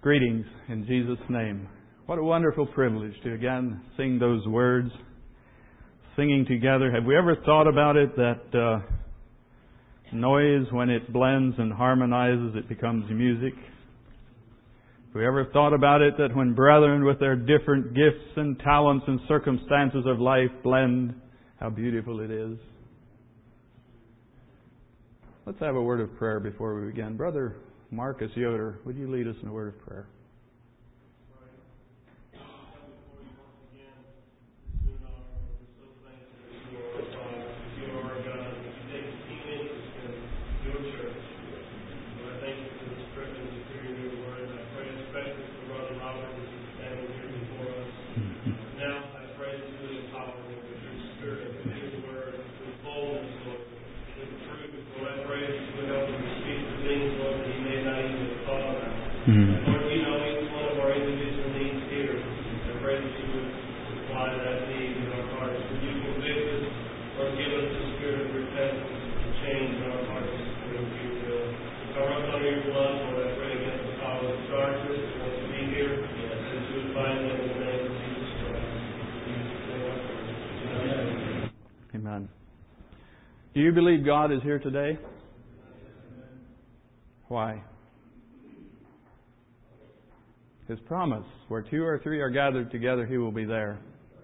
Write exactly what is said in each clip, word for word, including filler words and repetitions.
Greetings in Jesus' name. What a wonderful privilege to again sing those words, singing together. Have we ever thought about it that uh, noise, when it blends and harmonizes, it becomes music? Have we ever thought about it that when brethren with their different gifts and talents and circumstances of life blend, how beautiful it is? Let's have a word of prayer before we begin. Brother Marcus Yoder, would you lead us in a word of prayer? Mm-hmm. Lord, you know each one of our individual needs here. I pray that you would supply that need in our hearts. Would you convict us or give us the spirit of repentance to change in our hearts according to your will? Cover us under your blood, Lord. I pray against the power of darkness that wants to be here, and that you would bind them in the name of Jesus Christ. Amen. Amen. Do you believe God is here today? Why? His promise, where two or three are gathered together, He will be there.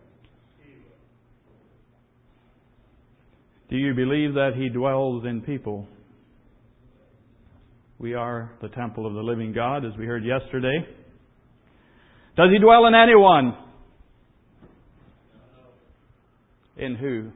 Do you believe that He dwells in people? We are the temple of the living God, as we heard yesterday. Does He dwell in anyone? In who?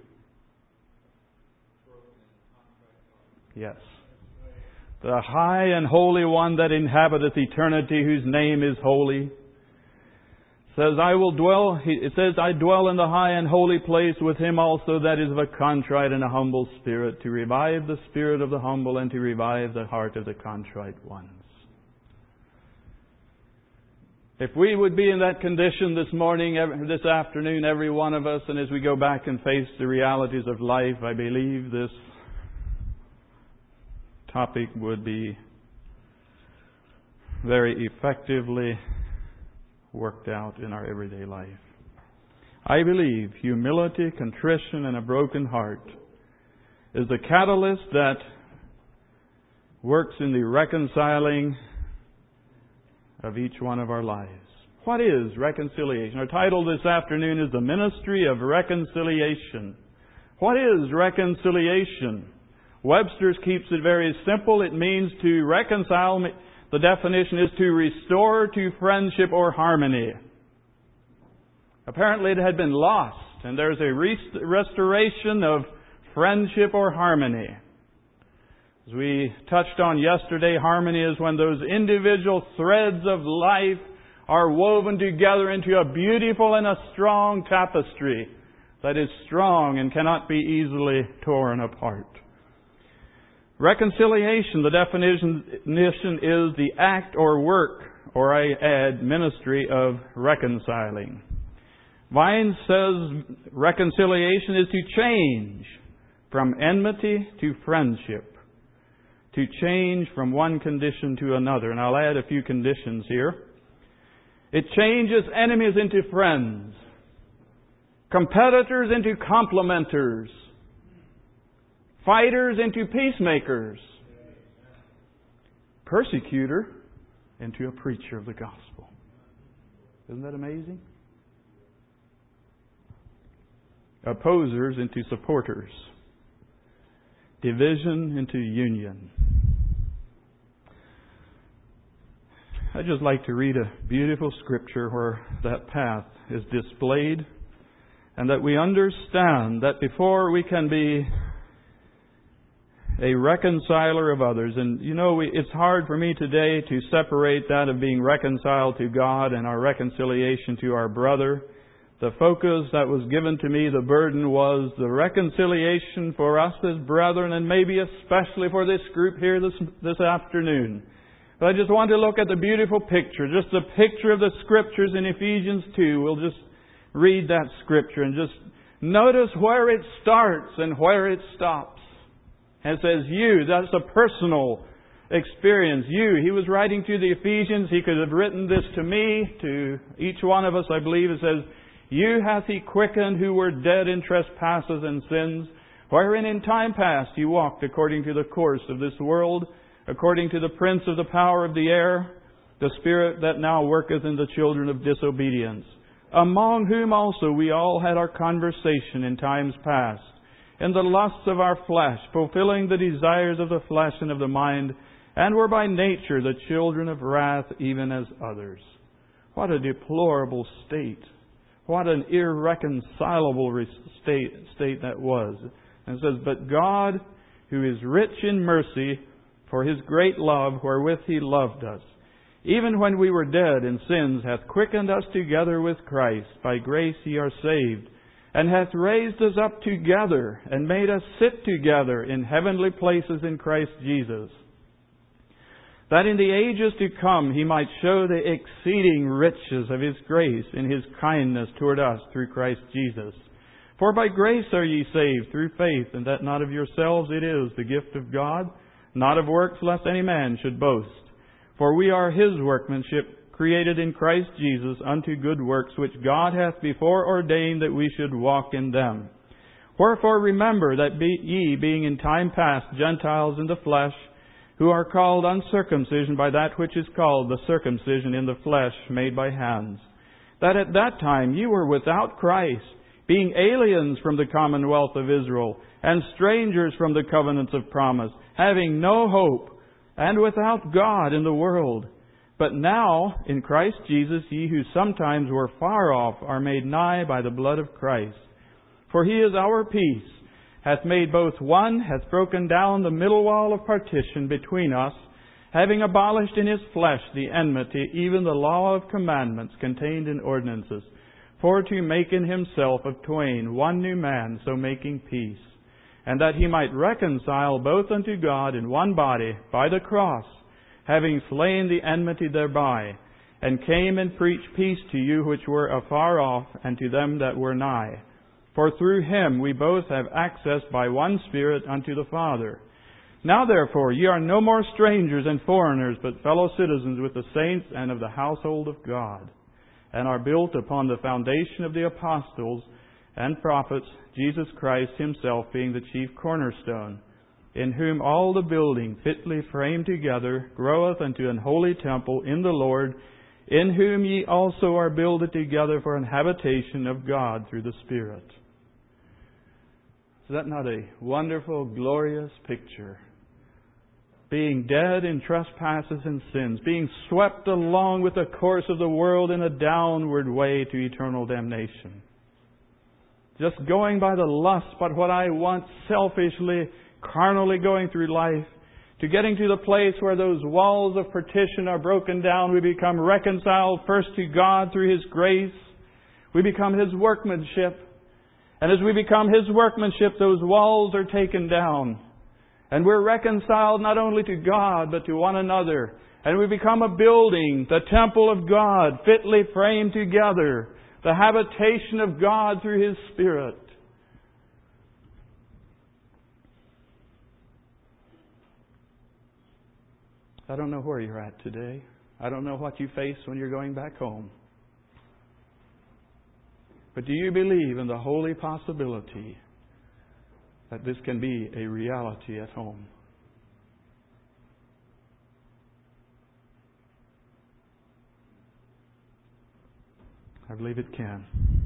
Yes. The high and holy one that inhabiteth eternity, whose name is holy, says, I will dwell, it says, I dwell in the high and holy place with him also that is of a contrite and a humble spirit, to revive the spirit of the humble and to revive the heart of the contrite ones. If we would be in that condition this morning, this afternoon, every one of us, and as we go back and face the realities of life, I believe this topic would be very effectively worked out in our everyday life. I believe humility, contrition, and a broken heart is the catalyst that works in the reconciling of each one of our lives. What is reconciliation? Our title this afternoon is The Ministry of Reconciliation. What is reconciliation? Webster's keeps it very simple. It means to reconcile. The definition is to restore to friendship or harmony. Apparently it had been lost, and there's a rest- restoration of friendship or harmony. As we touched on yesterday, harmony is when those individual threads of life are woven together into a beautiful and a strong tapestry that is strong and cannot be easily torn apart. Reconciliation, the definition is the act or work, or I add ministry of reconciling. Vines says reconciliation is to change from enmity to friendship, to change from one condition to another. And I'll add a few conditions here. It changes enemies into friends, competitors into complementers, fighters into peacemakers, persecutor into a preacher of the gospel. Isn't that amazing? Opposers into supporters, division into union. I'd just like to read a beautiful scripture where that path is displayed, and that we understand that before we can be a reconciler of others. And you know, we, it's hard for me today to separate that of being reconciled to God and our reconciliation to our brother. The focus that was given to me, the burden, was the reconciliation for us as brethren, and maybe especially for this group here this, this afternoon. But I just want to look at the beautiful picture, just a picture of the Scriptures in Ephesians two. We'll just read that Scripture and just notice where it starts and where it stops. And it says you, that's a personal experience. You, he was writing to the Ephesians. He could have written this to me, to each one of us, I believe. It says, you hath he quickened who were dead in trespasses and sins, wherein in time past you walked according to the course of this world, according to the prince of the power of the air, the spirit that now worketh in the children of disobedience, among whom also we all had our conversation in times past, in the lusts of our flesh, fulfilling the desires of the flesh and of the mind, and were by nature the children of wrath, even as others. What a deplorable state. What an irreconcilable state, state that was. And it says, but God, who is rich in mercy, for His great love wherewith He loved us, even when we were dead in sins, hath quickened us together with Christ. By grace ye are saved, and hath raised us up together, and made us sit together in heavenly places in Christ Jesus, that in the ages to come He might show the exceeding riches of His grace in His kindness toward us through Christ Jesus. For by grace are ye saved through faith, and that not of yourselves, it is the gift of God, not of works, lest any man should boast. For we are His workmanship, created in Christ Jesus unto good works, which God hath before ordained that we should walk in them. Wherefore remember that be ye, being in time past Gentiles in the flesh, who are called uncircumcision by that which is called the circumcision in the flesh made by hands, that at that time ye were without Christ, being aliens from the commonwealth of Israel, and strangers from the covenants of promise, having no hope, and without God in the world. But now, in Christ Jesus, ye who sometimes were far off are made nigh by the blood of Christ. For He is our peace, hath made both one, hath broken down the middle wall of partition between us, having abolished in His flesh the enmity, even the law of commandments contained in ordinances, for to make in Himself of twain one new man, so making peace, and that He might reconcile both unto God in one body by the cross, having slain the enmity thereby, and came and preached peace to you which were afar off, and to them that were nigh. For through Him we both have access by one Spirit unto the Father. Now therefore ye are no more strangers and foreigners, but fellow citizens with the saints and of the household of God, and are built upon the foundation of the apostles and prophets, Jesus Christ Himself being the chief cornerstone, in whom all the building fitly framed together groweth unto an holy temple in the Lord, in whom ye also are builded together for an habitation of God through the Spirit. Is that not a wonderful, glorious picture? Being dead in trespasses and sins, being swept along with the course of the world in a downward way to eternal damnation. Just going by the lust, but what I want, selfishly, carnally going through life, to getting to the place where those walls of partition are broken down. We become reconciled first to God through His grace. We become His workmanship. And as we become His workmanship, those walls are taken down. And we're reconciled not only to God, but to one another. And we become a building, the temple of God, fitly framed together, the habitation of God through His Spirit. I don't know where you're at today. I don't know what you face when you're going back home. But do you believe in the holy possibility that this can be a reality at home? I believe it can.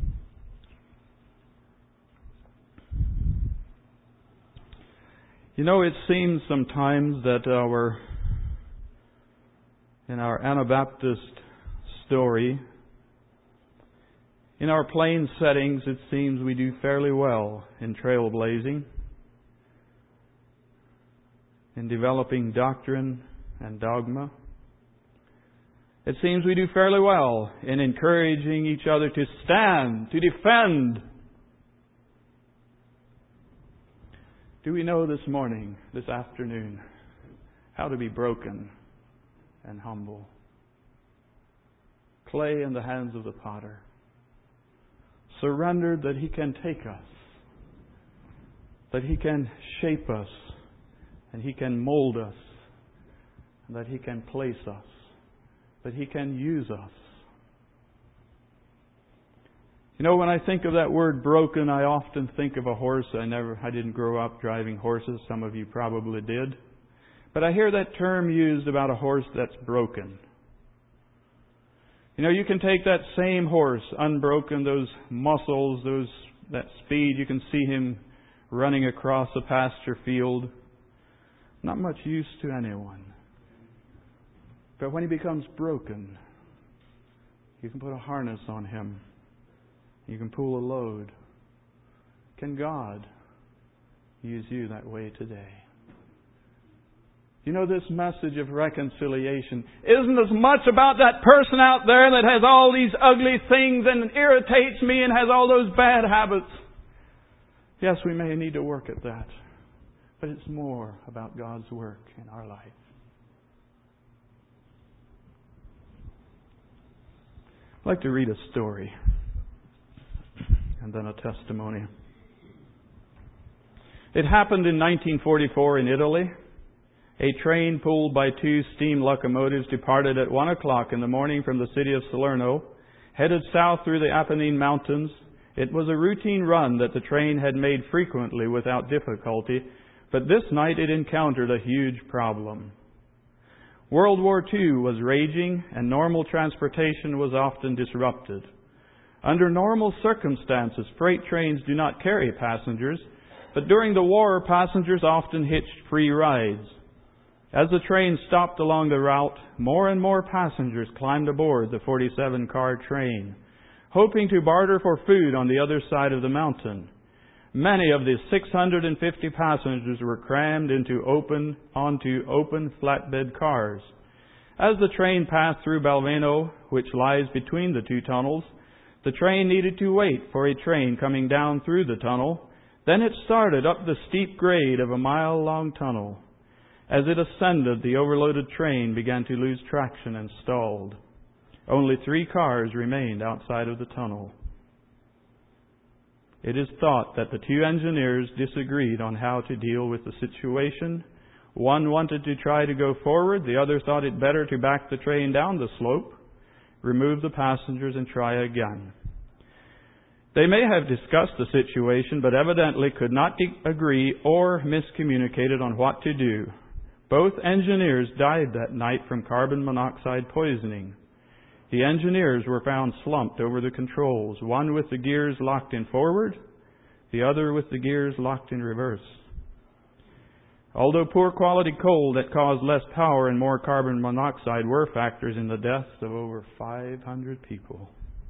You know, it seems sometimes that our, in our Anabaptist story, in our plain settings, it seems we do fairly well in trailblazing, in developing doctrine and dogma. It seems we do fairly well in encouraging each other to stand, to defend. Do we know this morning, this afternoon, how to be broken and humble? Clay in the hands of the potter. Surrendered that He can take us, that He can shape us, and He can mold us that He can place us, that He can use us. You know, when I think of that word broken, I often think of a horse. I never, I didn't grow up driving horses. Some of you probably did. But I hear that term used about a horse that's broken. You know, you can take that same horse, unbroken, those muscles, those that speed. You can see him running across a pasture field. Not much use to anyone. But when he becomes broken, you can put a harness on him. You can pull a load. Can God use you that way today? You know, this message of reconciliation isn't as much about that person out there that has all these ugly things and irritates me and has all those bad habits. Yes, we may need to work at that. But it's more about God's work in our life. I'd like to read a story and then a testimony. It happened in nineteen forty-four in Italy. A train pulled by two steam locomotives departed at one o'clock in the morning from the city of Salerno, headed south through the Apennine Mountains. It was a routine run that the train had made frequently without difficulty, but this night it encountered a huge problem. World War Two was raging and normal transportation was often disrupted. Under normal circumstances, freight trains do not carry passengers, but during the war, passengers often hitched free rides. As the train stopped along the route, more and more passengers climbed aboard the forty-seven car train, hoping to barter for food on the other side of the mountain. Many of the six hundred fifty passengers were crammed into open onto open flatbed cars. As the train passed through Balveno, which lies between the two tunnels, the train needed to wait for a train coming down through the tunnel. Then it started up the steep grade of a mile-long tunnel. As it ascended, the overloaded train began to lose traction and stalled. Only three cars remained outside of the tunnel. It is thought that the two engineers disagreed on how to deal with the situation. One wanted to try to go forward. The other thought it better to back the train down the slope, remove the passengers, and try again. They may have discussed the situation, but evidently could not agree or miscommunicated on what to do. Both engineers died that night from carbon monoxide poisoning. The engineers were found slumped over the controls, one with the gears locked in forward, the other with the gears locked in reverse. Although poor quality coal that caused less power and more carbon monoxide were factors in the deaths of over five hundred people.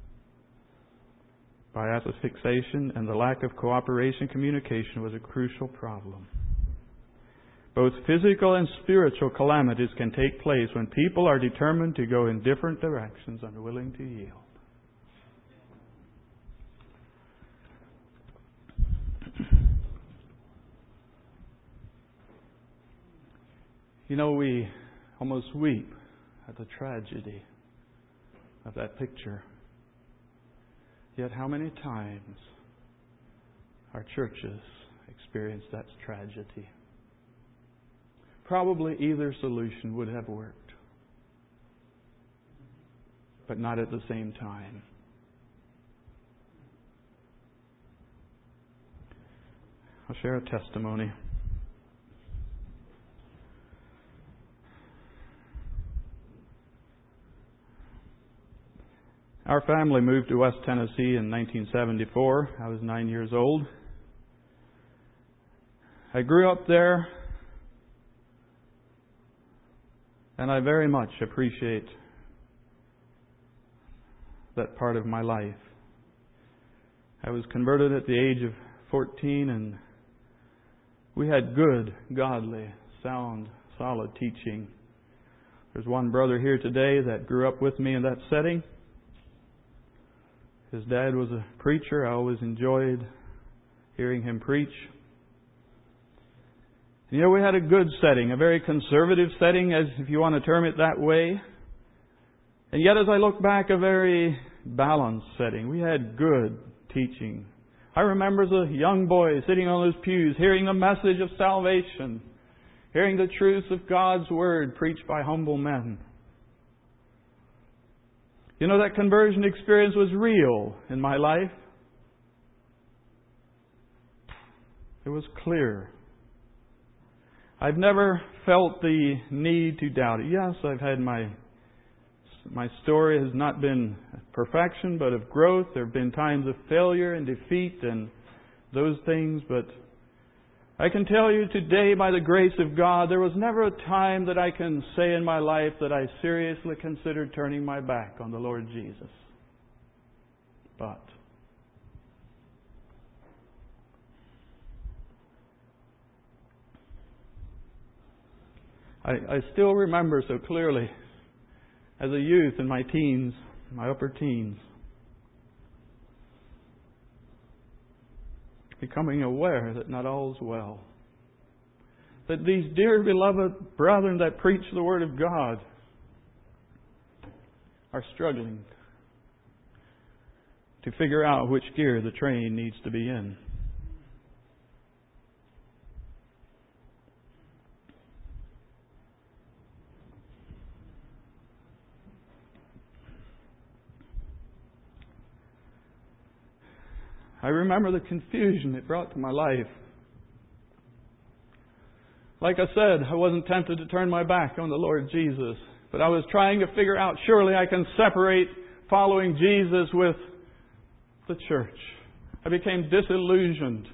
Bias fixation and the lack of cooperation communication was a crucial problem. Both physical and spiritual calamities can take place when people are determined to go in different directions and willing to yield. You know, we almost weep at the tragedy of that picture. Yet how many times our churches experience that tragedy? Probably either solution would have worked, but not at the same time. I'll share a testimony. Our family moved to West Tennessee in nineteen seventy-four. I was nine years old. I grew up there, and I very much appreciate that part of my life. I was converted at the age of fourteen, and we had good, godly, sound, solid teaching. There's one brother here today that grew up with me in that setting. His dad was a preacher. I always enjoyed hearing him preach. You know, we had a good setting, a very conservative setting, as if you want to term it that way. And yet, as I look back, a very balanced setting. We had good teaching. I remember as a young boy sitting on those pews, hearing the message of salvation. hearing the truths of God's Word preached by humble men. You know, that conversion experience was real in my life. It was clear. I've never felt the need to doubt it. Yes, I've had my my story has not been perfection, but of growth. There have been times of failure and defeat and those things, but I can tell you today, by the grace of God, there was never a time that I can say in my life that I seriously considered turning my back on the Lord Jesus. But I, I still remember so clearly as a youth in my teens, my upper teens, becoming aware that not all is well. That these dear beloved brethren that preach the Word of God are struggling to figure out which gear the train needs to be in. I remember the confusion it brought to my life. Like I said, I wasn't tempted to turn my back on the Lord Jesus, but I was trying to figure out, surely I can separate following Jesus with the church. I became disillusioned.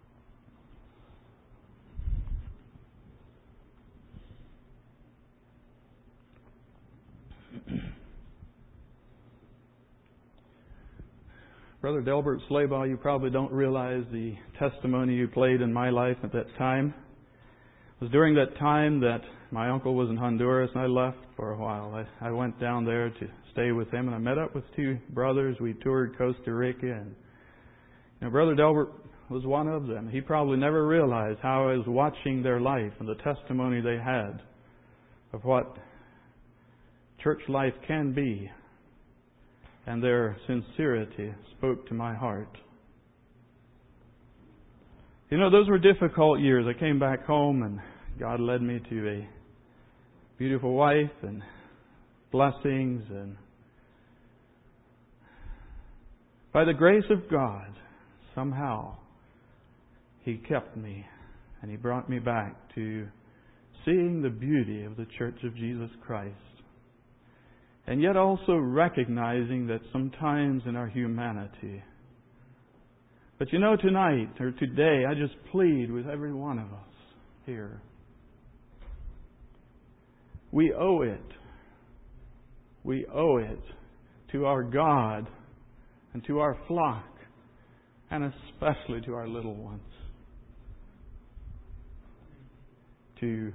Brother Delbert Slaybaugh, you probably don't realize the testimony you played in my life at that time. It was during that time that my uncle was in Honduras and I left for a while. I, I went down there to stay with him and I met up with two brothers. We toured Costa Rica and you know, Brother Delbert was one of them. He probably never realized how I was watching their life and the testimony they had of what church life can be. And their sincerity spoke to my heart. You know, those were difficult years. I came back home and God led me to a beautiful wife and blessings. And by the grace of God, somehow He kept me and He brought me back to seeing the beauty of the Church of Jesus Christ. And yet also recognizing that sometimes in our humanity. But you know, tonight or today, I just plead with every one of us here. We owe it. We owe it to our God and to our flock, and especially to our little ones, to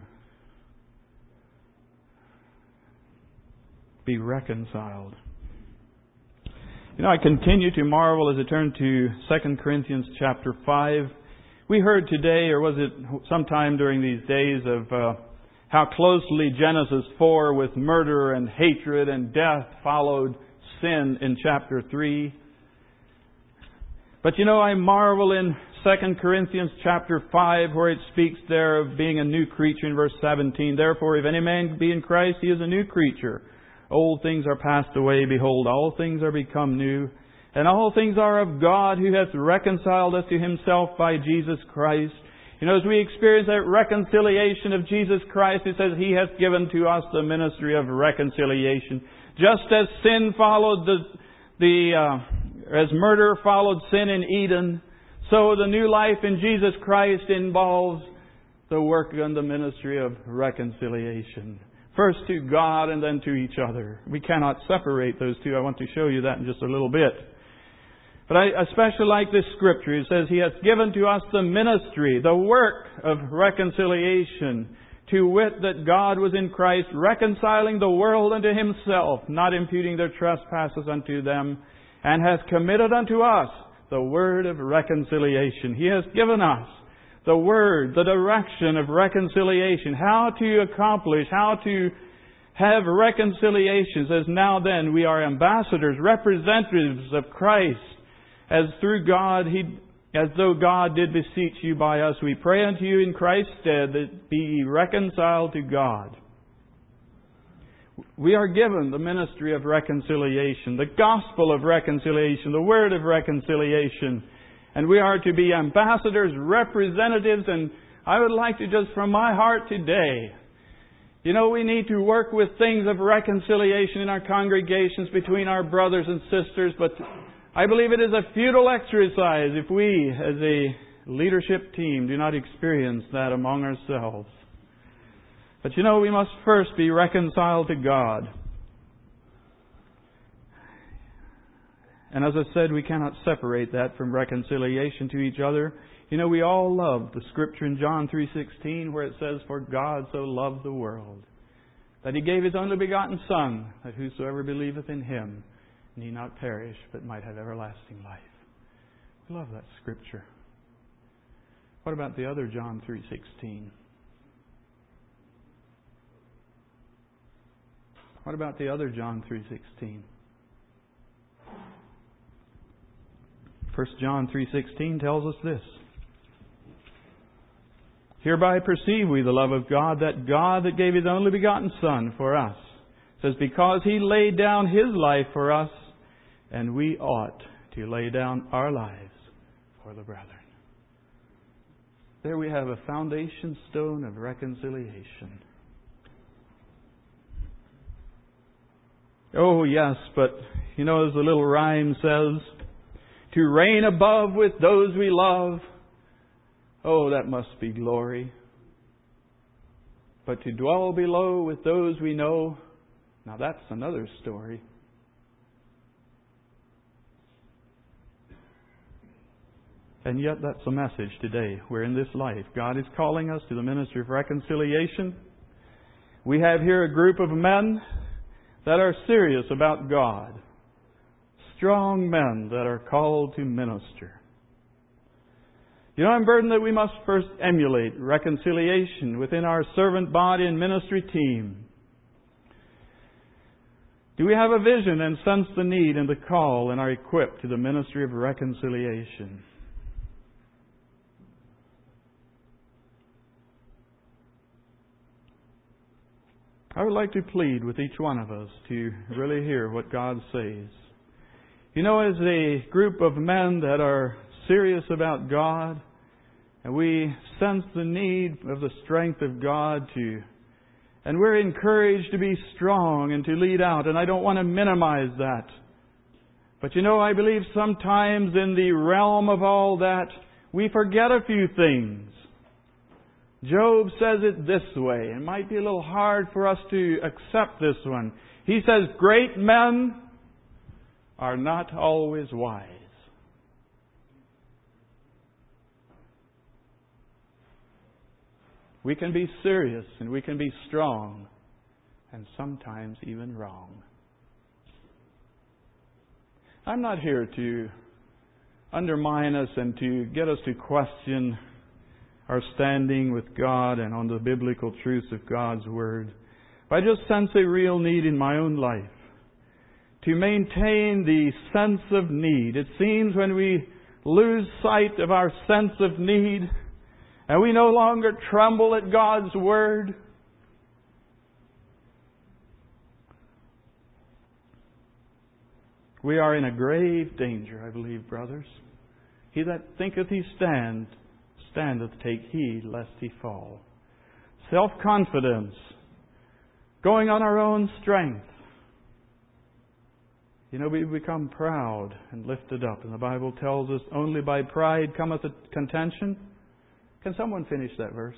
be reconciled. You know, I continue to marvel as I turn to Second Corinthians chapter five. We heard today, or was it sometime during these days, of uh, how closely Genesis four with murder and hatred and death followed sin in chapter three. But you know, I marvel in Second Corinthians chapter five where it speaks there of being a new creature in verse seventeen. Therefore, if any man be in Christ, he is a new creature. Old things are passed away. Behold, all things are become new. And all things are of God, who hath reconciled us to Himself by Jesus Christ. You know, as we experience that reconciliation of Jesus Christ, it says He hath given to us the ministry of reconciliation. Just as sin followed the, the uh, as murder followed sin in Eden, so the new life in Jesus Christ involves the work and the ministry of reconciliation. First to God and then to each other. We cannot separate those two. I want to show you that in just a little bit. But I especially like this scripture. It says, He hath given to us the ministry, the work of reconciliation, to wit that God was in Christ, reconciling the world unto Himself, not imputing their trespasses unto them, and hath committed unto us the word of reconciliation. He has given us the word, the direction of reconciliation, how to accomplish, how to have reconciliations, as now then we are ambassadors, representatives of Christ, as through God He as though God did beseech you by us, we pray unto you in Christ's stead that be ye reconciled to God. We are given the ministry of reconciliation, the gospel of reconciliation, the word of reconciliation. And we are to be ambassadors, representatives, and I would like to just from my heart today, you know, we need to work with things of reconciliation in our congregations between our brothers and sisters, but I believe it is a futile exercise if we, as a leadership team, do not experience that among ourselves. But you know, we must first be reconciled to God. And as I said, we cannot separate that from reconciliation to each other. You know, we all love the scripture in John three sixteen where it says, "For God so loved the world, that He gave His only begotten Son, that whosoever believeth in Him need not perish, but might have everlasting life." We love that scripture. What about the other John three sixteen? What about the other John three sixteen? First John three sixteen tells us this. "Hereby perceive we the love of God, that God that gave His only begotten Son for us." It says, "Because He laid down His life for us, and we ought to lay down our lives for the brethren." There we have a foundation stone of reconciliation. Oh, yes, but you know, as the little rhyme says, to reign above with those we love, oh, that must be glory. But to dwell below with those we know, now that's another story. And yet that's the message today. We're in this life. God is calling us to the ministry of reconciliation. We have here a group of men that are serious about God. Strong men that are called to minister. You know, I'm burdened that we must first emulate reconciliation within our servant body and ministry team. Do we have a vision and sense the need and the call and are equipped to the ministry of reconciliation? I would like to plead with each one of us to really hear what God says. You know, as a group of men that are serious about God, and we sense the need of the strength of God to, and we're encouraged to be strong and to lead out, and I don't want to minimize that. But you know, I believe sometimes in the realm of all that, we forget a few things. Job says it this way. It might be a little hard for us to accept this one. He says, "Great men are not always wise." We can be serious and we can be strong and sometimes even wrong. I'm not here to undermine us and to get us to question our standing with God and on the biblical truths of God's Word. But I just sense a real need in my own life to maintain the sense of need. It seems when we lose sight of our sense of need and we no longer tremble at God's Word, we are in a grave danger, I believe, brothers. He that thinketh he stand, standeth, take heed lest he fall. Self-confidence, going on our own strength. You know, we become proud and lifted up. And the Bible tells us, only by pride cometh a contention. Can someone finish that verse?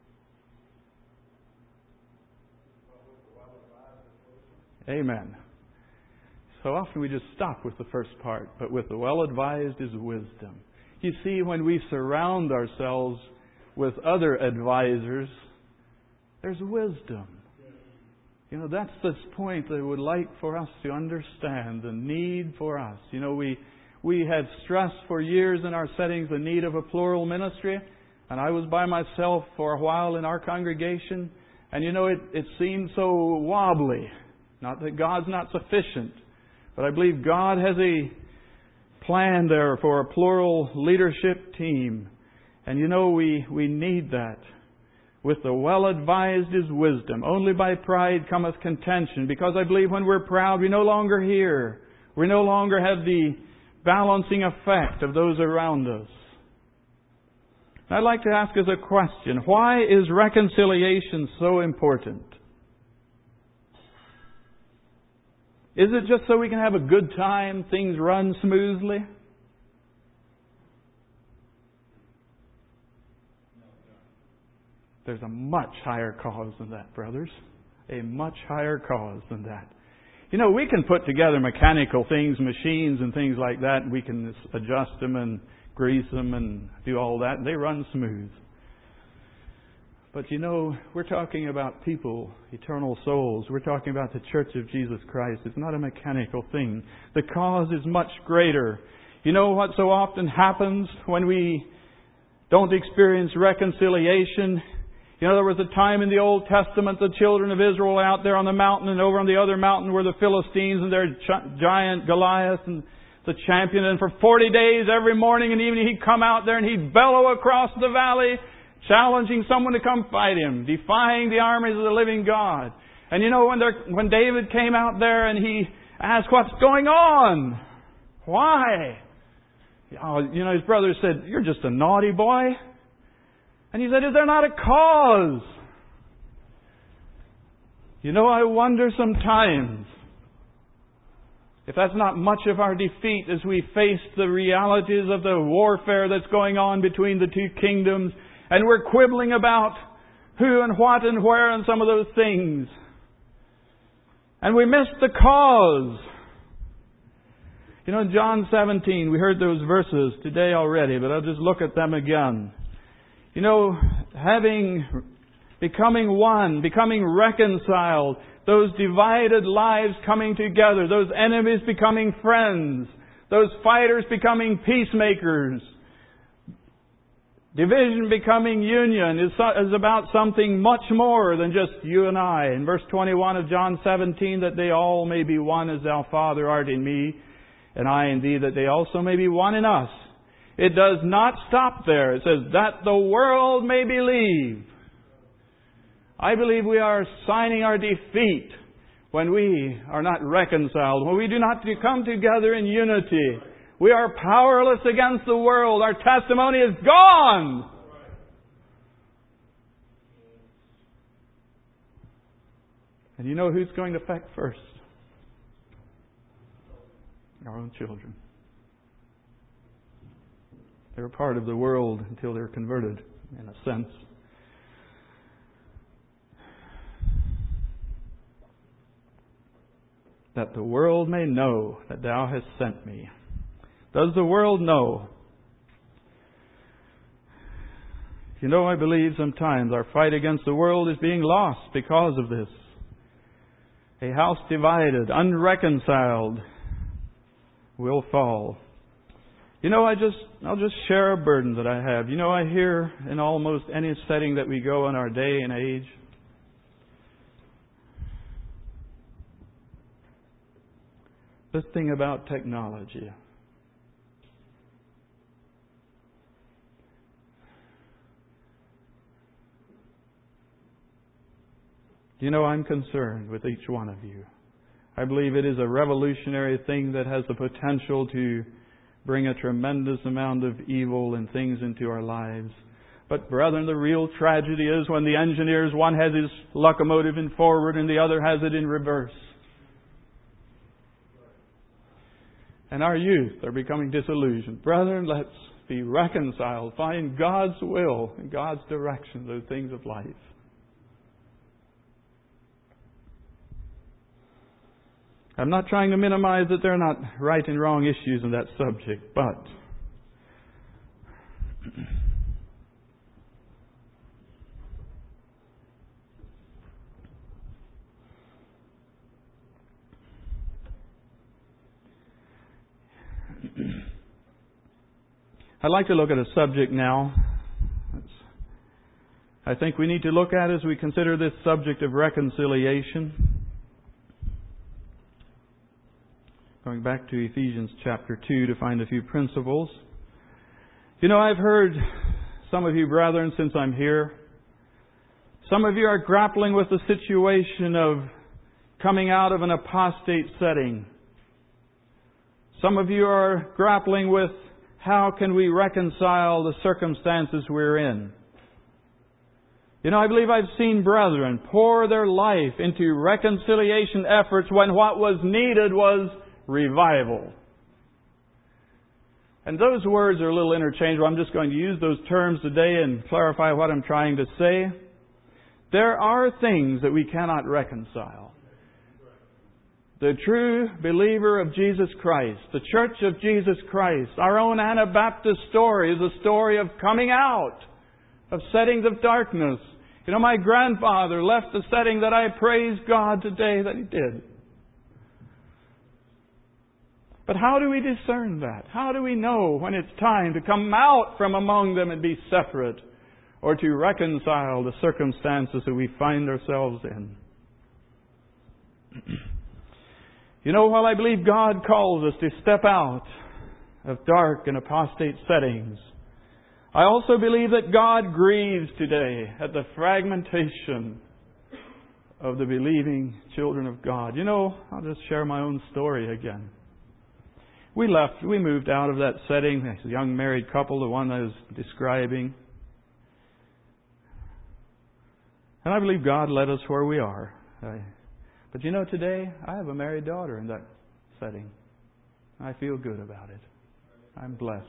Amen. So often we just stop with the first part, but with the well-advised is wisdom. You see, when we surround ourselves with other advisors, there's wisdom. You know, that's this point that I would like for us to understand, the need for us. You know, we we had stressed for years in our settings the need of a plural ministry, and I was by myself for a while in our congregation, and you know, it, it seemed so wobbly. Not that God's not sufficient, but I believe God has a plan there for a plural leadership team. And you know, we, we need that. With the well-advised is wisdom. Only by pride cometh contention. Because I believe when we're proud, we no longer hear. We no longer have the balancing effect of those around us. I'd like to ask us a question. Why is reconciliation so important? Is it just so we can have a good time, things run smoothly? There's a much higher cause than that, brothers. A much higher cause than that. You know, we can put together mechanical things, machines and things like that, and we can adjust them and grease them and do all that, and they run smooth. But you know, we're talking about people, eternal souls. We're talking about the Church of Jesus Christ. It's not a mechanical thing. The cause is much greater. You know what so often happens when we don't experience reconciliation? You know, there was a time in the Old Testament, the children of Israel out there on the mountain, and over on the other mountain were the Philistines and their giant Goliath and the champion. And for forty days, every morning and evening, he'd come out there and he'd bellow across the valley, challenging someone to come fight him, defying the armies of the living God. And you know, when there, when David came out there and he asked, what's going on? Why? Oh, you know, his brother said, you're just a naughty boy. And he said, is there not a cause? You know, I wonder sometimes if that's not much of our defeat as we face the realities of the warfare that's going on between the two kingdoms, and we're quibbling about who and what and where and some of those things. And we miss the cause. You know, in John seventeen, we heard those verses today already, but I'll just look at them again. You know, having, becoming one, becoming reconciled, those divided lives coming together, those enemies becoming friends, those fighters becoming peacemakers, division becoming union is, is about something much more than just you and I. In verse twenty-one of John seventeen, that they all may be one as thou, Father, art in me, and I in thee, that they also may be one in us. It does not stop there. It says, that the world may believe. I believe we are signing our defeat when we are not reconciled, when we do not come together in unity. We are powerless against the world. Our testimony is gone. And you know who's going to affect first? Our own children. They're a part of the world until they're converted, in a sense. That the world may know that thou hast sent me. Does the world know? You know, I believe sometimes our fight against the world is being lost because of this. A house divided, unreconciled, will fall. You know, I just, I'll just share a burden that I have. You know, I hear in almost any setting that we go in our day and age, this thing about technology. You know, I'm concerned with each one of you. I believe it is a revolutionary thing that has the potential to bring a tremendous amount of evil and things into our lives. But brethren, the real tragedy is when the engineers, one has his locomotive in forward and the other has it in reverse. And our youth are becoming disillusioned. Brethren, let's be reconciled. Find God's will and God's direction, those things of life. I'm not trying to minimize that there are not right and wrong issues in that subject, but I'd like to look at a subject now. I think we need to look at as we consider this subject of reconciliation. Going back to Ephesians chapter two to find a few principles. You know, I've heard some of you brethren since I'm here. Some of you are grappling with the situation of coming out of an apostate setting. Some of you are grappling with how can we reconcile the circumstances we're in. You know, I believe I've seen brethren pour their life into reconciliation efforts when what was needed was revival. And those words are a little interchangeable. I'm just going to use those terms today and clarify what I'm trying to say. There are things that we cannot reconcile. The true believer of Jesus Christ, the Church of Jesus Christ, our own Anabaptist story is a story of coming out of settings of darkness. You know, my grandfather left the setting that I praise God today that he did. But how do we discern that? How do we know when it's time to come out from among them and be separate, or to reconcile the circumstances that we find ourselves in? You know, while I believe God calls us to step out of dark and apostate settings, I also believe that God grieves today at the fragmentation of the believing children of God. You know, I'll just share my own story again. We left, we moved out of that setting, a young married couple, the one I was describing. And I believe God led us where we are. I, but you know, today, I have a married daughter in that setting. I feel good about it. I'm blessed.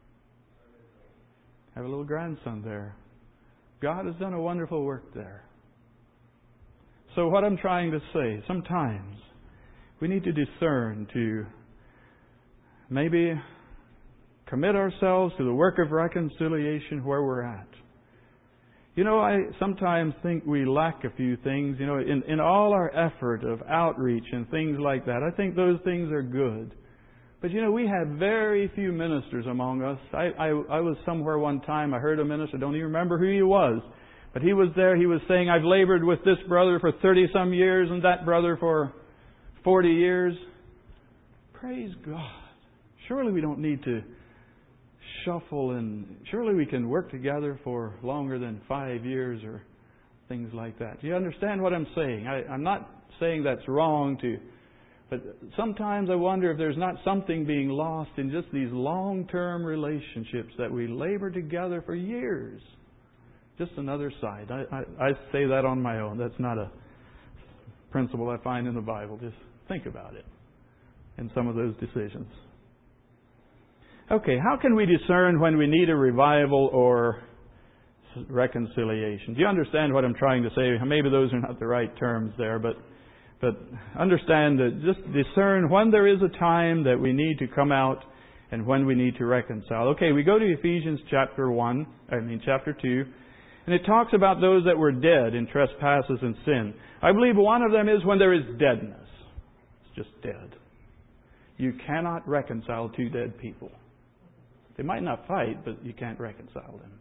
I have a little grandson there. God has done a wonderful work there. So what I'm trying to say, sometimes we need to discern to maybe commit ourselves to the work of reconciliation where we're at. You know, I sometimes think we lack a few things. You know, in, in all our effort of outreach and things like that, I think those things are good. But you know, we have very few ministers among us. I, I, I was somewhere one time, I heard a minister, I don't even remember who he was, but he was there, he was saying, I've labored with this brother for thirty some years and that brother for forty years. Praise God. Surely we don't need to shuffle, and surely we can work together for longer than five years or things like that. Do you understand what I'm saying? I, I'm not saying that's wrong to, but sometimes I wonder if there's not something being lost in just these long-term relationships that we labor together for years. Just another side. I, I, I say that on my own. That's not a principle I find in the Bible. Just think about it in some of those decisions. Okay, how can we discern when we need a revival or reconciliation? Do you understand what I'm trying to say? Maybe those are not the right terms there, but but understand that just discern when there is a time that we need to come out and when we need to reconcile. Okay, we go to Ephesians chapter one, I mean chapter two, and it talks about those that were dead in trespasses and sin. I believe one of them is when there is deadness. It's just dead. You cannot reconcile two dead people. They might not fight, but you can't reconcile them.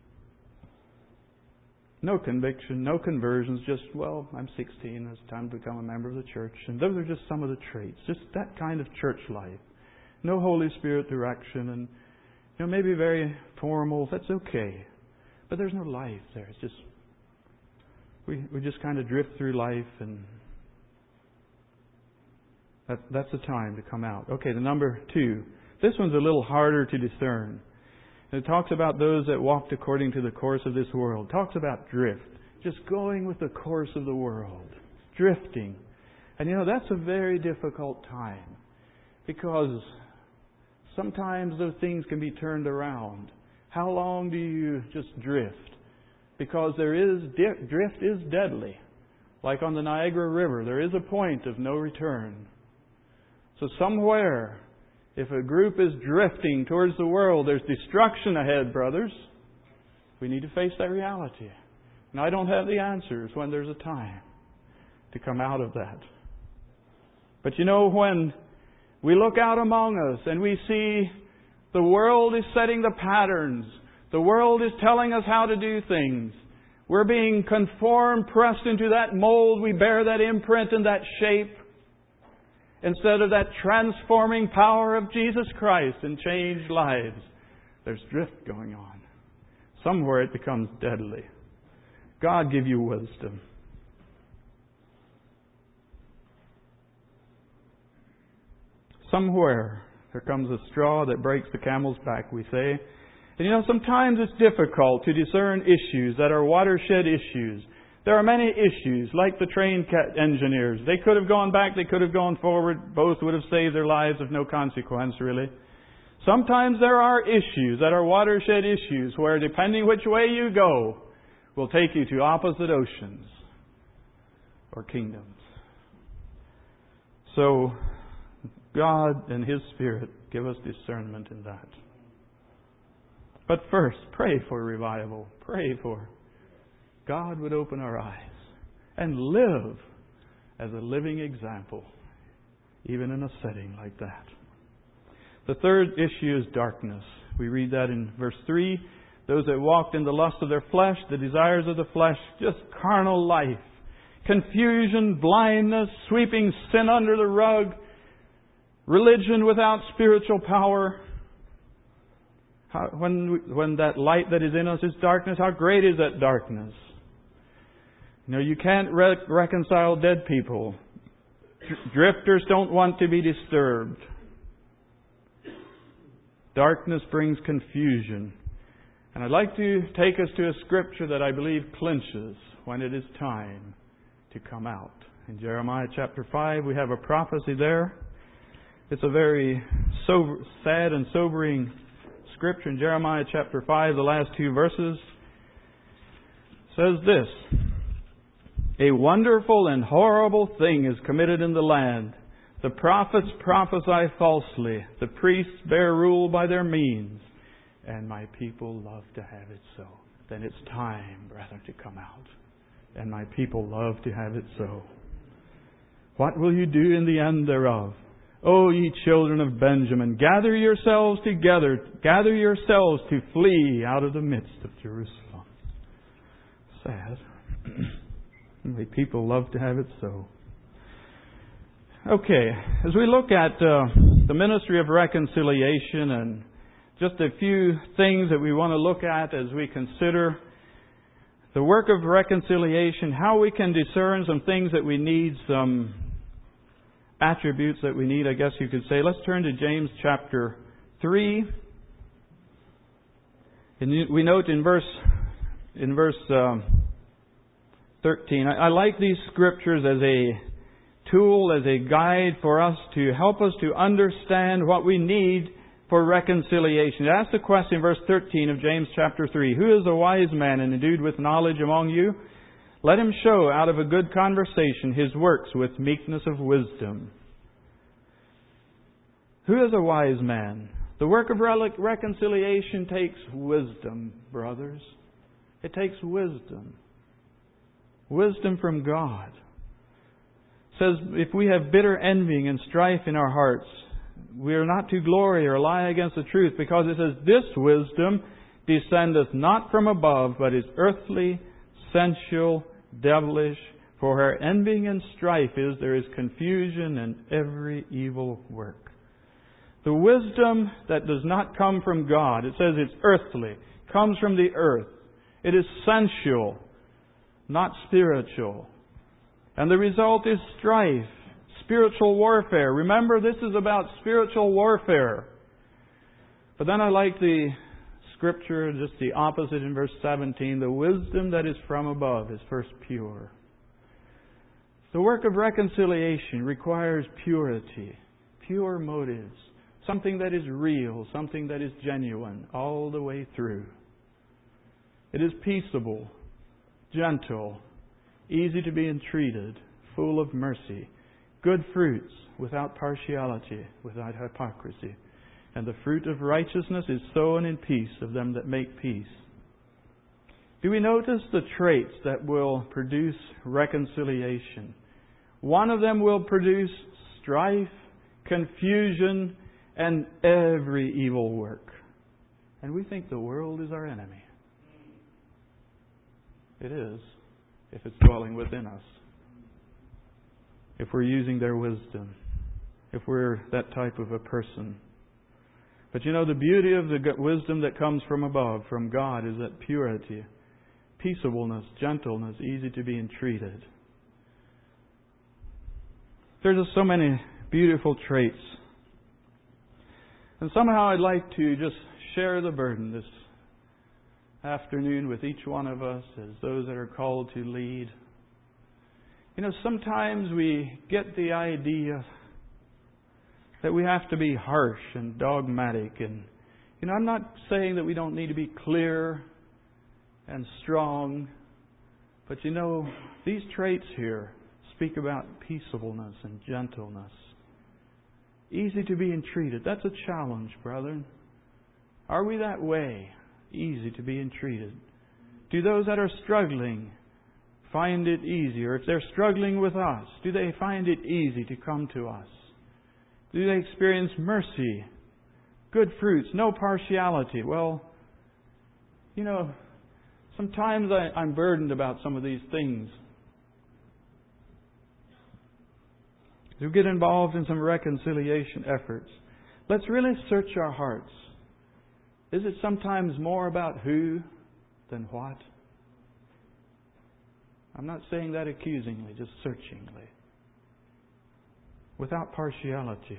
No conviction, no conversions, just, well, I'm sixteen, it's time to become a member of the church. And those are just some of the traits, just that kind of church life. No Holy Spirit direction, and you know, maybe very formal, that's okay. But there's no life there. It's just, we, we just kind of drift through life, and that, that's the time to come out. Okay, the number two. This one's a little harder to discern. It talks about those that walked according to the course of this world. It talks about drift. Just going with the course of the world. Drifting. And you know, that's a very difficult time. Because sometimes those things can be turned around. How long do you just drift? Because there is, drift is deadly. Like on the Niagara River, there is a point of no return. So somewhere, if a group is drifting towards the world, there's destruction ahead, brothers. We need to face that reality. And I don't have the answers when there's a time to come out of that. But you know, when we look out among us and we see the world is setting the patterns, the world is telling us how to do things, we're being conformed, pressed into that mold, we bear that imprint and that shape. instead of that transforming power of Jesus Christ and changed lives, there's drift going on. Somewhere it becomes deadly. God give you wisdom. Somewhere there comes a straw that breaks the camel's back, we say. And you know, sometimes it's difficult to discern issues that are watershed issues. There are many issues, like the train engineers. They could have gone back, they could have gone forward. Both would have saved their lives of no consequence, really. Sometimes there are issues that are watershed issues where, depending which way you go, will take you to opposite oceans or kingdoms. So, God and His Spirit give us discernment in that. But first, pray for revival. Pray for God would open our eyes and live as a living example, even in a setting like that. The third issue is darkness. We read that in verse three. Those that walked in the lust of their flesh, the desires of the flesh, just carnal life, confusion, blindness, sweeping sin under the rug, religion without spiritual power. How, when, when that light that is in us is darkness, how great is that darkness? You know, you can't re- reconcile dead people. Drifters don't want to be disturbed. Darkness brings confusion. And I'd like to take us to a scripture that I believe clinches when it is time to come out. In Jeremiah chapter five, we have a prophecy there. It's a very sober, sad and sobering scripture. In Jeremiah chapter five, the last two verses, says this: "A wonderful and horrible thing is committed in the land. The prophets prophesy falsely. The priests bear rule by their means. And my people love to have it so." Then it's time, brethren, to come out. And my people love to have it so. "What will you do in the end thereof? O ye children of Benjamin, gather yourselves together. Gather yourselves to flee out of the midst of Jerusalem." Sad. My people love to have it so. Okay, as we look at uh, the ministry of reconciliation and just a few things that we want to look at as we consider the work of reconciliation, how we can discern some things that we need, some attributes that we need, I guess you could say. Let's turn to James chapter three. And we note in verse in verse um, thirteen. I, I like these scriptures as a tool, as a guide for us to help us to understand what we need for reconciliation. It asks the question in verse thirteen of James chapter three: "Who is a wise man and endued with knowledge among you? Let him show out of a good conversation his works with meekness of wisdom." Who is a wise man? The work of re- reconciliation takes wisdom, brothers. It takes wisdom. Wisdom from God. It says, if we have bitter envying and strife in our hearts, we are not to glory or lie against the truth, because it says, "This wisdom descendeth not from above, but is earthly, sensual, devilish. For where envying and strife is, there is confusion and every evil work." The wisdom that does not come from God, it says it's earthly, comes from the earth. It is sensual, not spiritual. And the result is strife, spiritual warfare. Remember, this is about spiritual warfare. But then I like the scripture, just the opposite in verse seventeen. "The wisdom that is from above is first pure." The work of reconciliation requires purity, pure motives, something that is real, something that is genuine all the way through. It is peaceable, gentle, easy to be entreated, full of mercy, good fruits, without partiality, without hypocrisy. And the fruit of righteousness is sown in peace of them that make peace. Do we notice the traits that will produce reconciliation? One of them will produce strife, confusion, and every evil work. And we think the world is our enemy. It is, if it's dwelling within us, if we're using their wisdom. if we're that type of a person. But you know, the beauty of the wisdom that comes from above, from God, is that purity, peaceableness, gentleness, easy to be entreated. There's just so many beautiful traits. And somehow I'd like to just share the burden this afternoon with each one of us as those that are called to lead. You know, sometimes we get the idea that we have to be harsh and dogmatic. And, you know, I'm not saying that we don't need to be clear and strong. But, you know, these traits here speak about peaceableness and gentleness. Easy to be entreated. That's a challenge, brethren. Are we that way? Easy to be entreated. Do those that are struggling find it easy? Or if they're struggling with us, do they find it easy to come to us? Do they experience mercy, good fruits, no partiality? Well, you know, sometimes I, I'm burdened about some of these things. To get involved in some reconciliation efforts, let's really search our hearts. Is it sometimes more about who than what? I'm not saying that accusingly, just searchingly. Without partiality.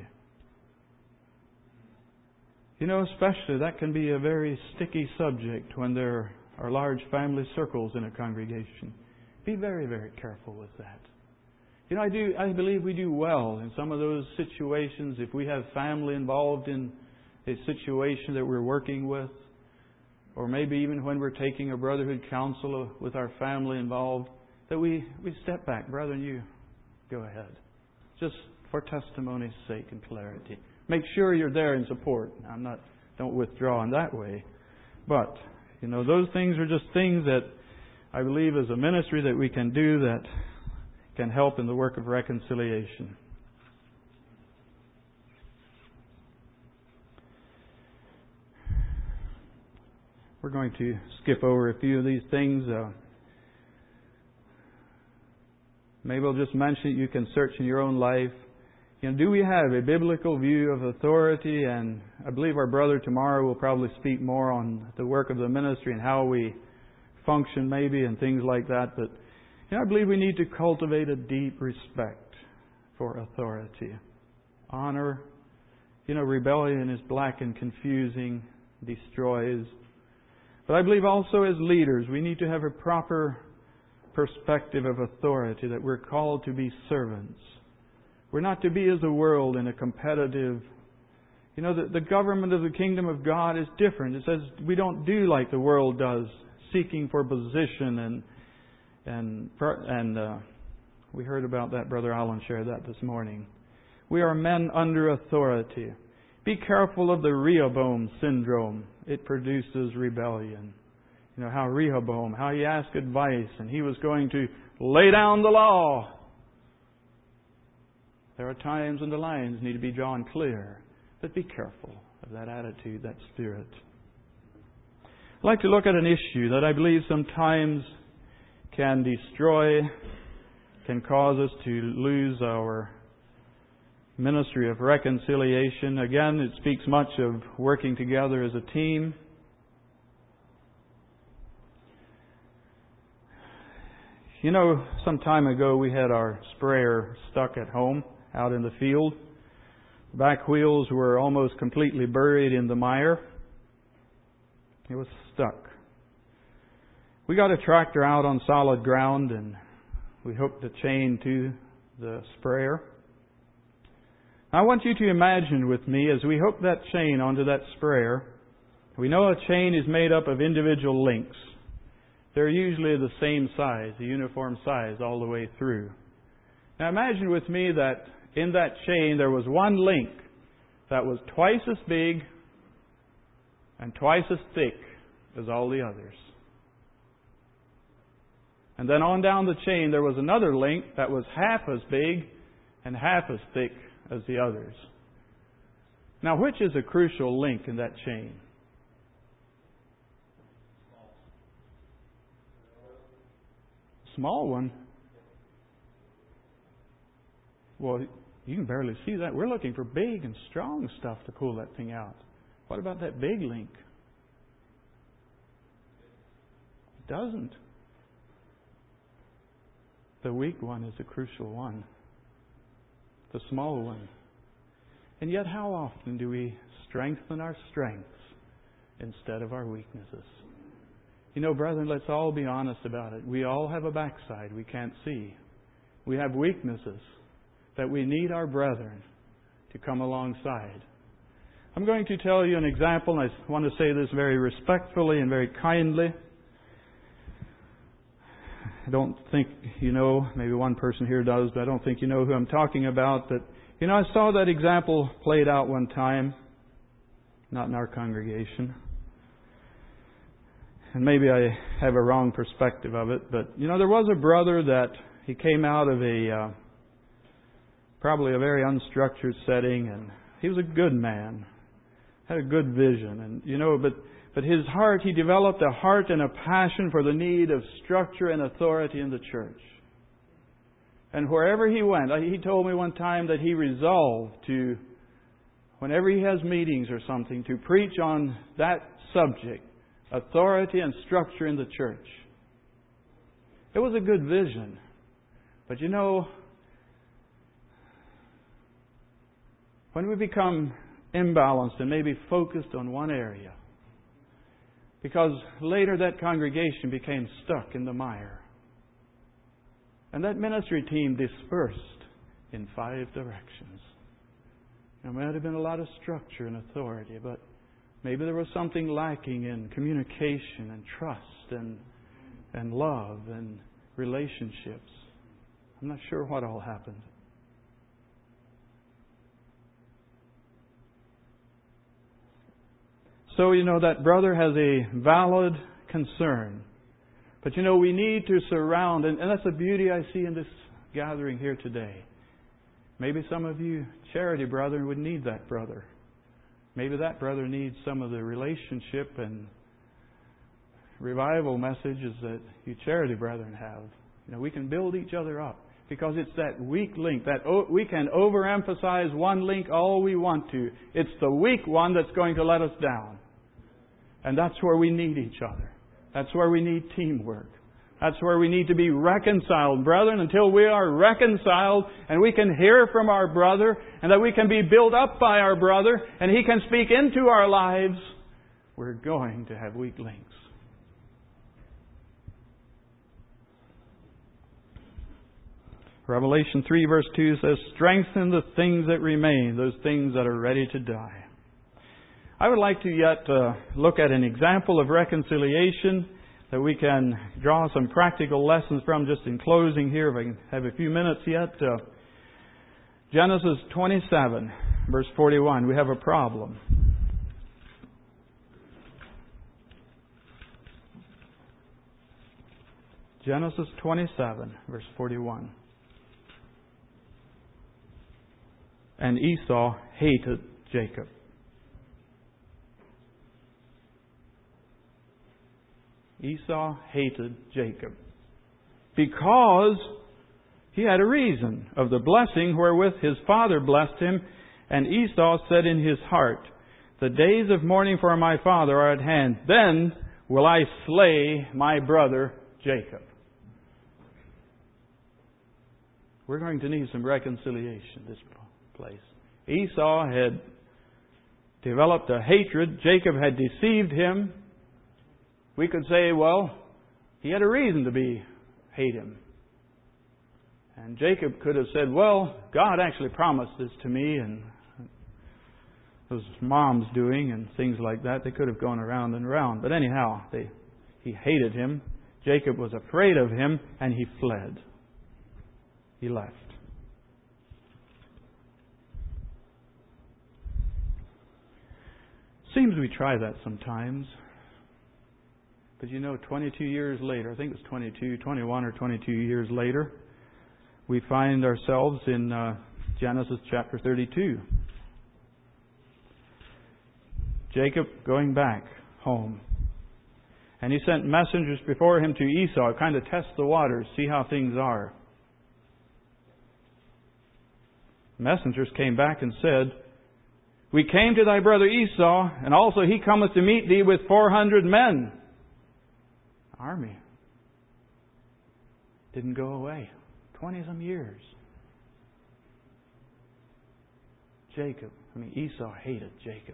You know, especially that can be a very sticky subject when there are large family circles in a congregation. Be very, very careful with that. You know, I do. I believe we do well in some of those situations if we have family involved in a situation that we're working with, or maybe even when we're taking a brotherhood counsel with our family involved, that we, we step back. Brethren, you go ahead. Just for testimony's sake and clarity. Make sure you're there in support. I'm not, don't withdraw in that way. But, you know, those things are just things that I believe as a ministry that we can do that can help in the work of reconciliation. We're going to skip over a few of these things. Uh, maybe I'll just mention it. You can search in your own life. You know, do we have a biblical view of authority? And I believe our brother tomorrow will probably speak more on the work of the ministry and how we function maybe and things like that. But you know, I believe we need to cultivate a deep respect for authority. Honor. You know, rebellion is black and confusing, destroys. But I believe also as leaders, we need to have a proper perspective of authority, that we're called to be servants. We're not to be as the world in a competitive... You know, the, the government of the kingdom of God is different. It says we don't do like the world does, seeking for position and And and uh, we heard about that. Brother Allen shared that this morning. We are men under authority. Be careful of the Rehoboam syndrome. It produces rebellion. You know, how Rehoboam, how he asked advice and he was going to lay down the law. There are times when the lines need to be drawn clear. But be careful of that attitude, that spirit. I'd like to look at an issue that I believe sometimes can destroy, can cause us to lose our ministry of reconciliation. Again, it speaks much of working together as a team. You know, some time ago we had our sprayer stuck at home out in the field. The back wheels were almost completely buried in the mire. It was stuck. We got a tractor out on solid ground and we hooked a chain to the sprayer. I want you to imagine with me as we hook that chain onto that sprayer. We know a chain is made up of individual links. They're usually the same size, the uniform size all the way through. Now imagine with me that in that chain there was one link that was twice as big and twice as thick as all the others. And then on down the chain there was another link that was half as big and half as thick as the others. Now which is a crucial link in that chain? Small one. Well, You can barely see that. We're looking for big and strong stuff to pull that thing out. What about that big link? It doesn't. The weak one is the crucial one. The small one. And yet how often do we strengthen our strengths instead of our weaknesses? You know, brethren, let's all be honest about it. We all have a backside we can't see. We have weaknesses that we need our brethren to come alongside. I'm going to tell you an example, and I want to say this very respectfully and very kindly. I don't think you know, maybe one person here does, but I don't think you know who I'm talking about. But, you know, I saw that example played out one time, not in our congregation. And maybe I have a wrong perspective of it, but, you know, there was a brother that he came out of a, uh, probably a very unstructured setting, and he was a good man, had a good vision, and, you know, but But his heart, he developed a heart and a passion for the need of structure and authority in the church. And wherever he went, he told me one time that he resolved to, whenever he has meetings or something, to preach on that subject, authority and structure in the church. It was a good vision. But you know, when we become imbalanced and maybe focused on one area, because later that congregation became stuck in the mire. And that ministry team dispersed in five directions. There might have been a lot of structure and authority, but maybe there was something lacking in communication and trust and and love and relationships. I'm not sure what all happened. So, you know, that brother has a valid concern. But, you know, we need to surround, and, and that's the beauty I see in this gathering here today. Maybe some of you charity brethren would need that brother. Maybe that brother needs some of the relationship and revival messages that you charity brethren have. You know, we can build each other up because it's that weak link. That o- we can overemphasize one link all we want to. It's the weak one that's going to let us down. And that's where we need each other. That's where we need teamwork. That's where we need to be reconciled, brethren, until we are reconciled and we can hear from our brother and that we can be built up by our brother and he can speak into our lives. We're going to have weak links. Revelation three verse two says, strengthen the things that remain, those things that are ready to die. I would like to yet uh, look at an example of reconciliation that we can draw some practical lessons from just in closing here, if I can have a few minutes yet. Uh, Genesis twenty-seven, verse forty-one. We have a problem. Genesis twenty-seven, verse forty-one. And Esau hated Jacob. Esau hated Jacob because he had a reason of the blessing wherewith his father blessed him. And Esau said in his heart, the days of mourning for my father are at hand. Then will I slay my brother Jacob. We're going to need some reconciliation in this place. Esau had developed a hatred. Jacob had deceived him. We could say, well, he had a reason to be hate him. And Jacob could have said, well, God actually promised this to me, and it was mom's doing and things like that. They could have gone around and around. But anyhow, they, he hated him. Jacob was afraid of him, and he fled. He left. Seems we try that sometimes. But you know, twenty-two years later, I think it was twenty-two, twenty-one or twenty-two years later, we find ourselves in uh, Genesis chapter thirty-two. Jacob going back home. And he sent messengers before him to Esau, kind of test the waters, see how things are. Messengers came back and said, We came to thy brother Esau, and also he cometh to meet thee with four hundred men. Army. Didn't go away. Twenty-some years. Jacob, I mean Esau hated Jacob.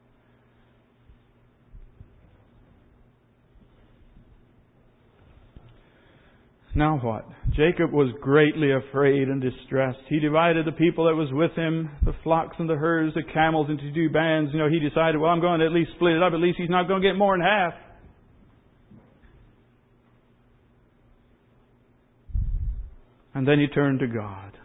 Now what? Jacob was greatly afraid and distressed. He divided the people that was with him, the flocks and the herds, the camels, into two bands. You know, he decided, well, I'm going to at least split it up. At least he's not going to get more than half. And then he turned to God.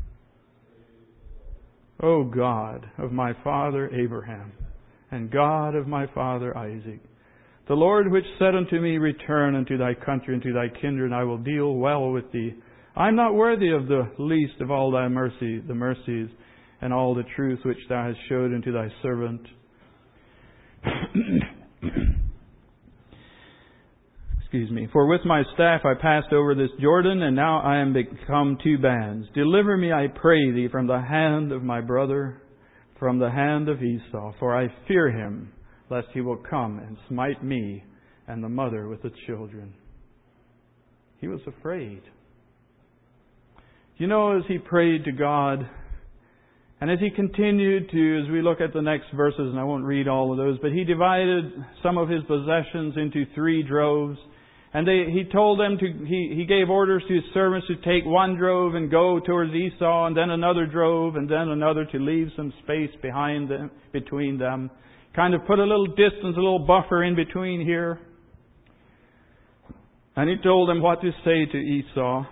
O God of my father Abraham, and God of my father Isaac, the Lord which said unto me, Return unto thy country and to thy kindred, and I will deal well with thee. I am not worthy of the least of all thy mercy, the mercies and all the truth which thou hast showed unto thy servant. Excuse me. For with my staff I passed over this Jordan, and now I am become two bands. Deliver me, I pray thee, from the hand of my brother, from the hand of Esau, for I fear him, lest he will come and smite me and the mother with the children. He was afraid. You know, as he prayed to God, and as he continued to, as we look at the next verses, and I won't read all of those, but he divided some of his possessions into three droves. And they, he told them to, he, he gave orders to his servants to take one drove and go towards Esau, and then another drove, and then another, to leave some space behind them, between them. Kind of put a little distance, a little buffer in between here. And he told them what to say to Esau.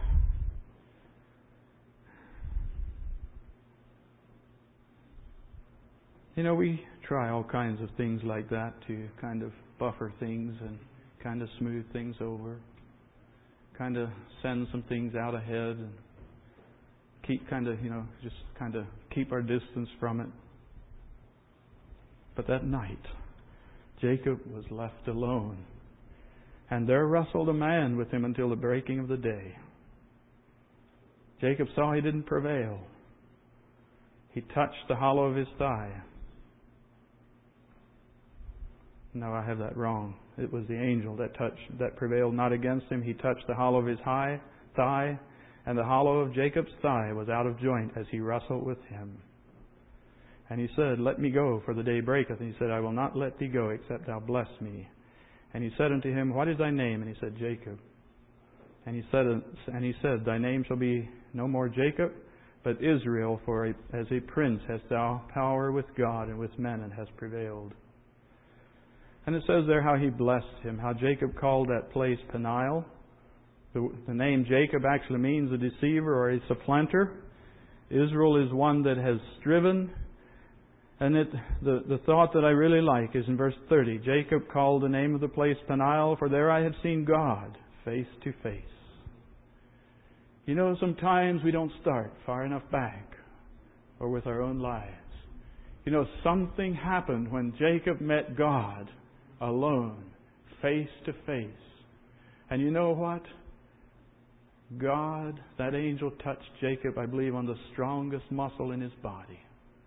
You know, we try all kinds of things like that to kind of buffer things and kind of smooth things over. Kind of send some things out ahead and keep kind of, you know, just kind of keep our distance from it. But that night, Jacob was left alone. And there wrestled a man with him until the breaking of the day. Jacob saw he didn't prevail. He touched the hollow of his thigh. No, I have that wrong. It was the angel that touched, that prevailed not against him. He touched the hollow of his high thigh, and the hollow of Jacob's thigh was out of joint as he wrestled with him. And he said, Let me go, for the day breaketh. And he said, I will not let thee go, except thou bless me. And he said unto him, What is thy name? And he said, Jacob. And he said, and he said, Thy name shall be no more Jacob, but Israel, for a, as a prince hast thou power with God and with men, and hast prevailed. And it says there how he blessed him, how Jacob called that place Peniel. The, the name Jacob actually means a deceiver or a supplanter. Israel is one that has striven. And it, the, the thought that I really like is in verse thirty. Jacob called the name of the place Peniel, for there I have seen God face to face. You know, sometimes we don't start far enough back or with our own lives. You know, something happened when Jacob met God alone, face to face. And you know what? God, that angel touched Jacob, I believe, on the strongest muscle in his body.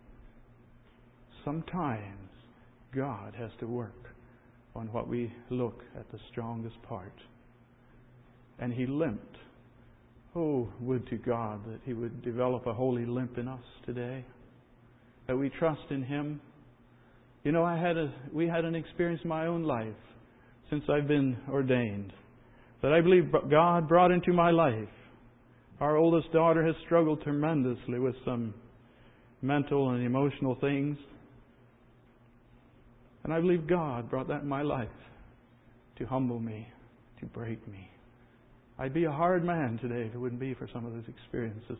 Sometimes God has to work on what we look at the strongest part. And he limped. Oh, would to God that he would develop a holy limp in us today. That we trust in him. You know, I had a we had an experience in my own life since I've been ordained that I believe God brought into my life. Our oldest daughter has struggled tremendously with some mental and emotional things. And I believe God brought that in my life to humble me, to break me. I'd be a hard man today if it wouldn't be for some of those experiences.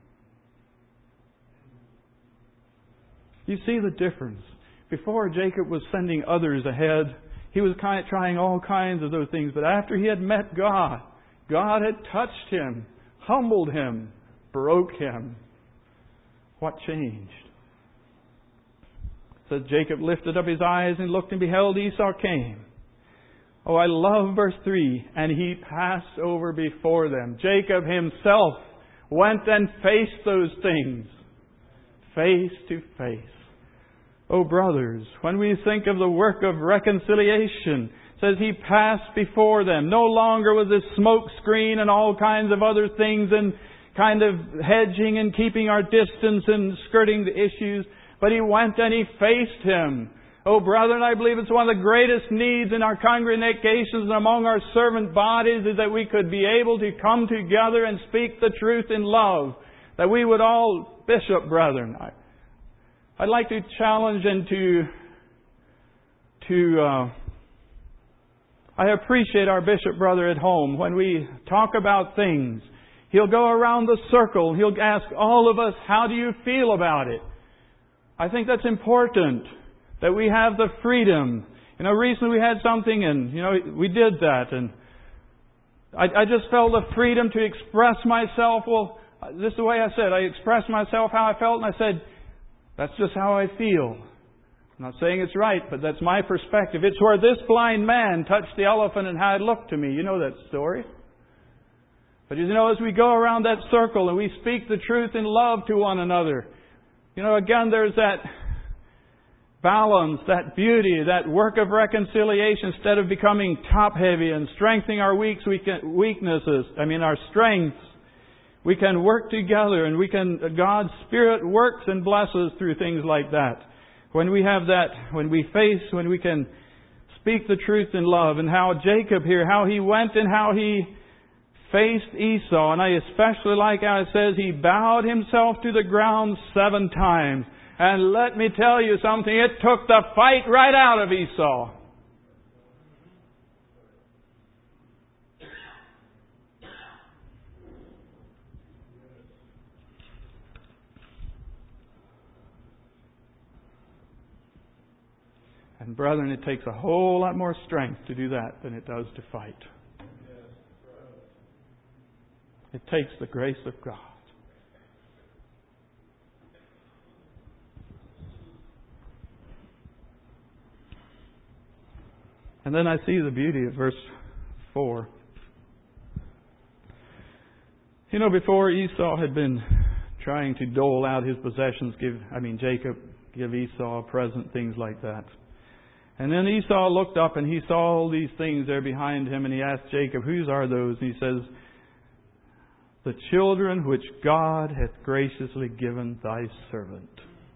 You see the difference. Before, Jacob was sending others ahead. He was kind of trying all kinds of those things. But after he had met God, God had touched him, humbled him, broke him. What changed? It says Jacob lifted up his eyes and looked, and beheld, Esau came. Oh, I love verse three. And he passed over before them. Jacob himself went and faced those things. face to face. Oh, brothers, when we think of the work of reconciliation, it says He passed before them. No longer was this smoke screen and all kinds of other things and kind of hedging and keeping our distance and skirting the issues, but He went and He faced Him. Oh, brethren, I believe it's one of the greatest needs in our congregations and among our servant bodies is that we could be able to come together and speak the truth in love. That we would all, Bishop brethren, I, I'd like to challenge and to, to, uh, I appreciate our Bishop brother at home. When we talk about things, he'll go around the circle. He'll ask all of us, how do you feel about it? I think that's important. That we have the freedom. You know, recently we had something and, you know, we did that. And I, I just felt the freedom to express myself. Well, this is the way I said. I expressed myself how I felt and I said, that's just how I feel. I'm not saying it's right, but that's my perspective. It's where this blind man touched the elephant and how it looked to me. You know that story. But you know, as we go around that circle and we speak the truth in love to one another, you know, again, there's that balance, that beauty, that work of reconciliation instead of becoming top-heavy and strengthening our weaknesses, I mean our strengths. We can work together and we can, God's Spirit works and blesses through things like that. When we have that, when we face, when we can speak the truth in love, and how Jacob here, how he went and how he faced Esau. And I especially like how it says he bowed himself to the ground seven times. And let me tell you something, it took the fight right out of Esau. And brethren, it takes a whole lot more strength to do that than it does to fight. It takes the grace of God. And then I see the beauty of verse four. You know, before Esau had been trying to dole out his possessions, give, I mean Jacob, give Esau a present, things like that. And then Esau looked up and he saw all these things there behind him and he asked Jacob, whose are those? And he says, the children which God hath graciously given thy servant.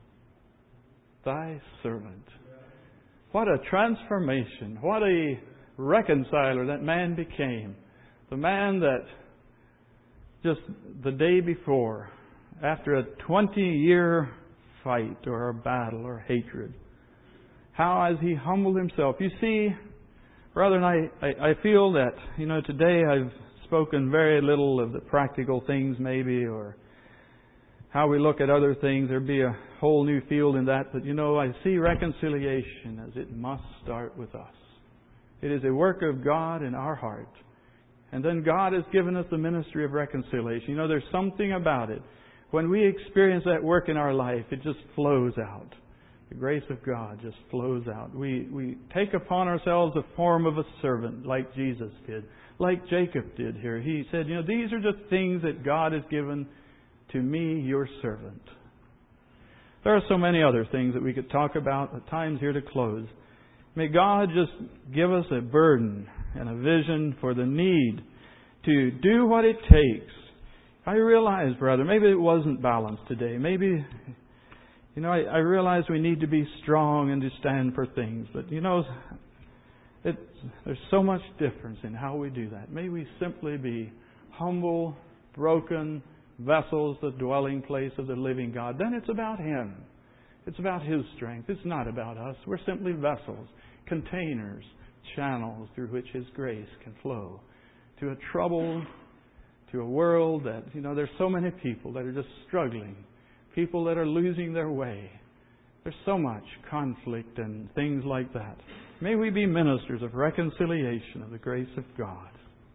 Thy servant. What a transformation. What a reconciler that man became. The man that just the day before, after a twenty-year fight or a battle or hatred, how as he humbled himself. You see, brethren, I, I, I feel that, you know, today I've spoken very little of the practical things maybe, or how we look at other things. There'd be a whole new field in that. But, you know, I see reconciliation as it must start with us. It is a work of God in our heart. And then God has given us the ministry of reconciliation. You know, there's something about it. When we experience that work in our life, it just flows out. The grace of God just flows out. We we take upon ourselves the form of a servant like Jesus did, like Jacob did here. He said, you know, these are just things that God has given to me, your servant. There are so many other things that we could talk about, but time's here to close. May God just give us a burden and a vision for the need to do what it takes. I realize, brother, maybe it wasn't balanced today. Maybe, you know, I, I realize we need to be strong and to stand for things. But, you know, it, there's so much difference in how we do that. May we simply be humble, broken vessels, the dwelling place of the living God. Then it's about Him. It's about His strength. It's not about us. We're simply vessels, containers, channels through which His grace can flow to a troubled, to a world that, you know, there's so many people that are just struggling, people that are losing their way. There's so much conflict and things like that. May we be ministers of reconciliation of the grace of God.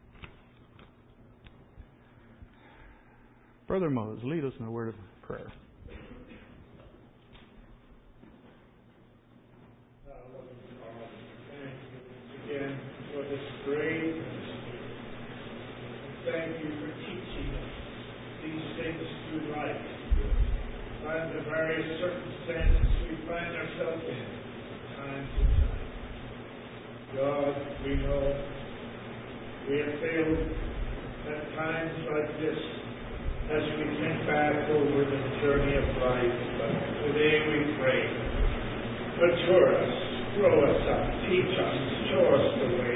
Brother Mose, lead us in a word of prayer. Again, for this great, thank you for teaching us these things through life. Find the various circumstances we find ourselves in, times and times. God, we know we have failed at times like this as we think back over the journey of life. But today we pray, mature us, grow us up, teach us, show us the way.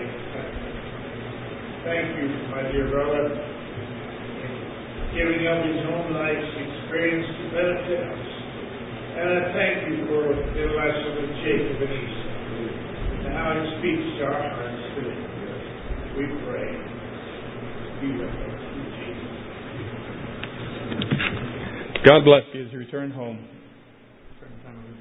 Thank you, my dear brother, in giving up his own life's experience to benefit us. And I thank you for the lesson of Jacob and Esau and how it speaks to our hearts today. We pray. Be with us in Jesus. God bless you as you return home.